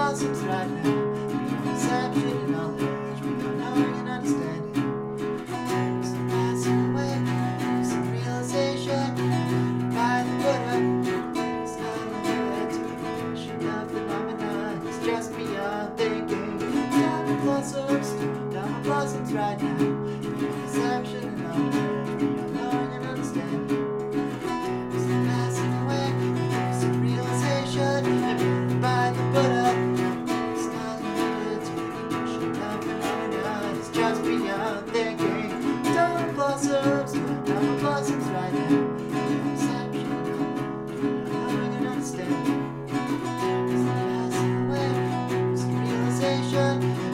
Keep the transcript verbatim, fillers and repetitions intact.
blossoms right now. Beyond perception and knowledge, beyond knowing and understanding. There's no passing away, there's some realization. By the Buddha, it's not only way to recognition of phenomena. It's just beyond thinking. Diamond blossoms, diamond blossoms right now. Beyond perception and knowledge, beyond knowing and understanding. There's no passing away, there's some realization. By the Buddha, it's not limited to recognition of phenomena. It's just beyond thinking. Diamond blossoms, diamond blossoms right now. Beyond perception and knowledge, beyond knowing and understanding. There's no passing away, there's some realization.